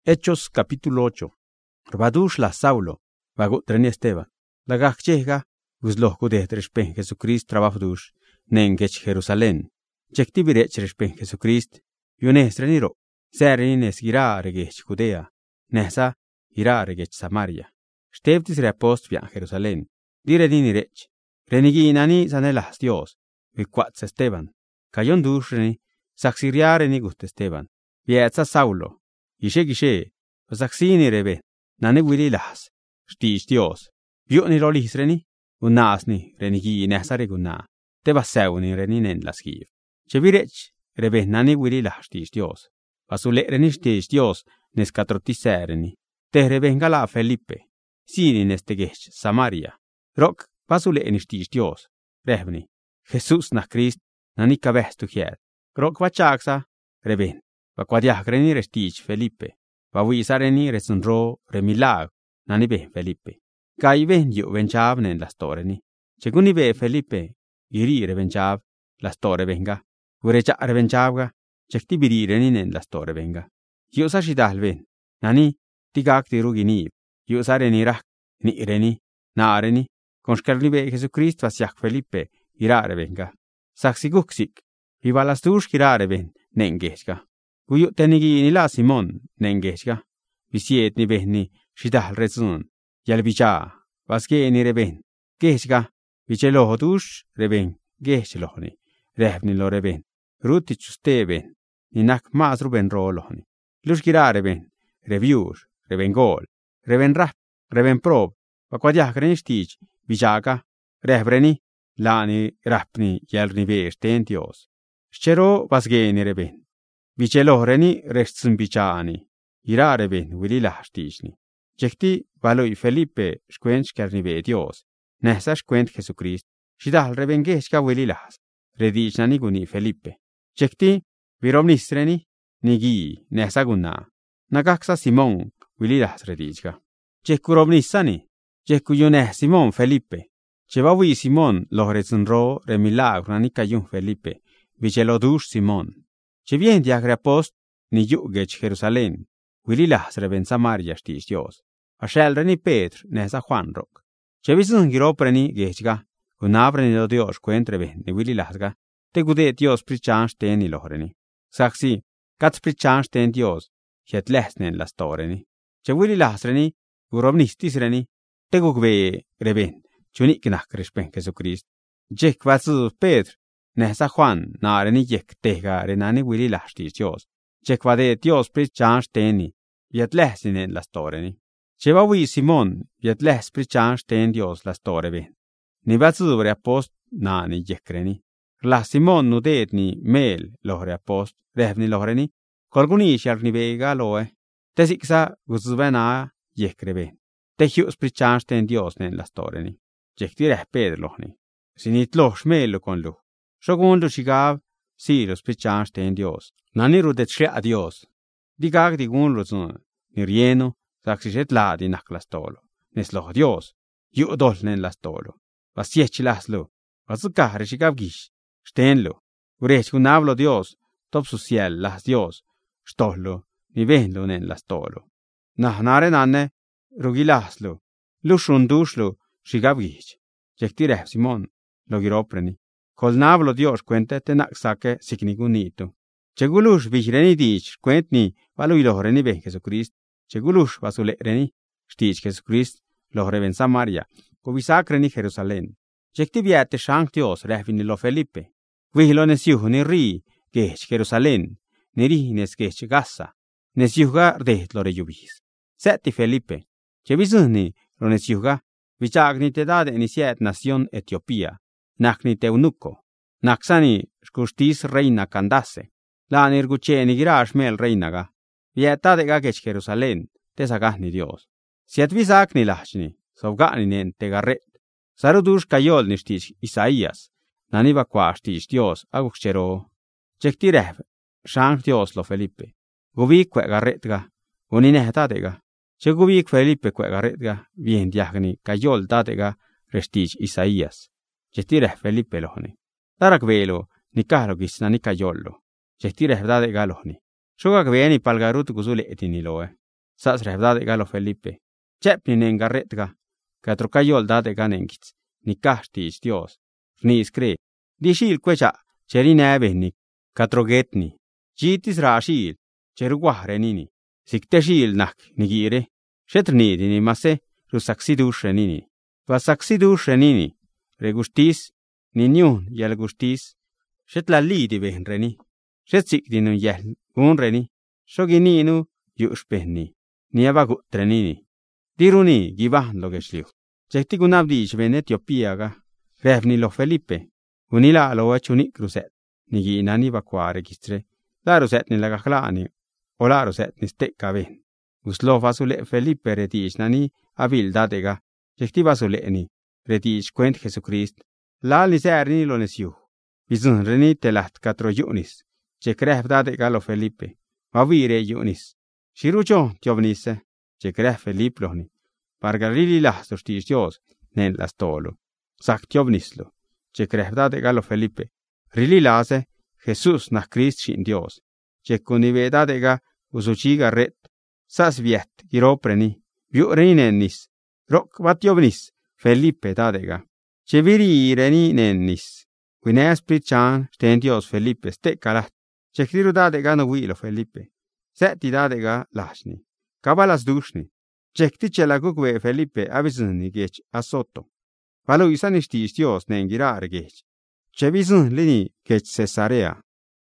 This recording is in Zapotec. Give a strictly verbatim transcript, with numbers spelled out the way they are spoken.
Hechos capítulo ocho. Rbadush la Saulo, vagutreni Esteban. La gachega, guzloh kudet respen Jesucrist trabajdush, nengech Jerusalén. Chectibirech respen Jesucrist, yunes reniro, serines gira regech Judea, nesa gira regech Samaria. Stebtis reapost via Jerusalén, dire dinirech, renigi nani sanelas Dios, viquats Esteban, cayon dush reni, saxiriareni gust Esteban, vietza Saulo. Gishe gishe, saxini rebe, nane wili las, stich Dios, vioni rolis reni, unasni renigi nesare guna, teba seuni reni nen las giv. Chevirech, rebe nane wili las stich Dios, basule reni stich Dios, nescatrotisereni, te rebenga la Felipe, sini nestegech Samaria, rock, basule en stich Dios, revni, Jesús na Christ, nani cabestu hiet, rock vachaxa, reben. Va quadiagreni restich Felipe, va wisareni resunro remilag, nani be Felipe. Kai ben yu venchab nen la storeni. Seguni be Felipe, giri revenchab, la store venga. Urecha revenchabga, chekti birireni nen la store venga. Yu sa shidal ben, nani tigak tiru ginib, yu sareni rak, ni reni, nareni, conscarli be Jesucrist vasiak Felipe, irare venga. Saxiguxik, vivalastus girare ben, nengeshga. Guyu tenigi ni la Simon, nengeshga. Visiet ni behni, shidal rezun. Yalbicha, vaske ni reben. Geshga, vichelo dush, reben, geshlohni. Rehni lo reben. Rutichuste ben. Ni nak mas ruben rolohni. Lushgira reben. Revius, reben gol. Reben rap, reben prob. Vaquadiak renistich, vijaga. Rehreni, lani rapni, yelni vesh ten Dios. Schero vasge ni reben. Vicelohoreni restsun bichani, irare ben wili lahstishni. Jekti valoi Felipe shquench carnive Dios, nesa shquent Jesucrist, shidal rebengeska wili lahs, redichnani guni Felipe. Jekti viromnisreni, nigi nesa guna, nagaxa Simon wili lahs redichka. Jekuromnisani, jekuyune Simon Felipe, chevawi Simon lohretsun ro remilagrani cayun Felipe, vicelodush Simon. Che bien diagre apost ni yugech Jerusalén, wili las reven Samaria stich Dios. Ashel reni Petr nesa Juan rock. Che visun giropreni gechga, unabreni lo Dios cuentreben ni wili lasga, te gude Dios prichanch ten ni lohreni. Saxi, kat prichanch ten Dios, het lesnen las toreni. Che wili las reni, uromnistis reni, te gugve reben, chunik nak respen Jesucrist. Jek vasu Petr, nesa Juan, nareni yek tega renani wili lashtis Dios. Chekvade Dios prichanch teni, yet lesin en la storeni. Chevawi Simon, yet les prichanch ten Dios la storebe. Ni vatsuvre apost nani yekreni. La Simon nudet ni mel lohre apost, revni lohreni, kolguni sharni vega loe. Tesiksa guzvena yekrebe. Tehius prichanch ten Dios nen la storeni. Jekti rehped lohni. Sinit loh melo con lu. Shogundu shigav, si los prichanch ten Dios. Nani rudet shre a Dios. Digag digun lozun, ni rieno, saxishet la di nak la stolo. Neslo Dios, yu dol nen la stolo. Vasiech laslo, vasukare shigav gish, shtenlo. Urech kunablo Dios, top su ciel las Dios, stolo, ni venlo nen la stolo. Nah nare nane, rugilaslo, lushundushlo, shigav gish. Jektireh Simon, lo giropreni. Col navlo Dios cuente te naksake signigunito. Chegulush vihreni dich cuentni valu ilohoreni ben Jesucrist. Chegulush vasulereni stich Jesucrist lohreven Samaria. Covisakreni Jerusalén. Jektiviate shank Dios rehvini lo Felipe. Vihlo nesiuh ni ri gech Jerusalén. Neri nes gech Gaza. Nesiuhga rdeh lo reyubis. Seti Felipe. Chevisuni lo nesiuhga. Vichagni te dade iniciat nación Etiopía. Nakni teunuco, naksani shkustis reina Candace, la nirguche ni girash mel reinaga, vieta de gagech Jerusalén, tesagahni Dios. Siat visak ni lachni, sovgani nen tegarret, sarudush kayol nistich Isaías, naniva quastich Dios aguchero. Chektirev, shank Dios lo Felipe, gubik kwe garretga, unine tadega, chegubik Felipe kwe garretga, bien diagni kayol tadega, restich Isaías. Chestireh Felipe lohni. Tarak velo, ni kahlo gisna ni kayollo. Chestireh dade galohni. Shogak veni palgarut guzule etiniloe. Sas rehb dadega lo Felipe. Chep ni nen garretga. Katro kayol dadega nengits. Ni kahtish Dios. Rnis kre. Di shil kwecha. Cheri nebehni. Katro getni. Jitis ra shil. Cheru guahrenini. Sikte shil nak nigire. Shetrnidi ni mase. Rusaksidush renini. Vasaksidush renini. Regustis. Ni nyun yel gustis. Shetla lidi behn reni. Shetsik dinu yel gun reni. Shogininu yush behni. Ni abagut renini. Diruni gibahan lo geshliu. Chekti gunabdish ben Etiopiaga. Revni lo Felipe. Unila lo echunik ruset. Nigi inani bakwa registre. La ruset ni lagaklani. O la ruset ni stekka ben. Uslo vasule Felipe retish nani abil dadega. Chekti vasule ni. Retish kwent Jesucrist. La li serni lo nesiu. Bizun reni telat katro yunis. Chekref dadega lo Felipe. Vavire yunis. Shirucho tiovnise. Chekref Felipe lohni. Pargarili las tortish Dios. Nen las tolo. Sak tiovnislo. Chekref dadega lo Felipe. Rili lase. Jesús na Christ shin Dios. Chekunive dadega usuchiga ret. Sas viet giropreni. Viu reni nennis. Rok vatiovnis. Felipe dadega. Cheviri reni nennis. Quine esprit chan sten Dios Felipe stekalat. Chektiru dadega no wilo Felipe. Seti dadega lashni. Kabalas dushni. Chekti chelagugwe Felipe avizuni gech asoto. Valu isanishtish Dios nengirare gech. Chevizun lini gech Cesarea.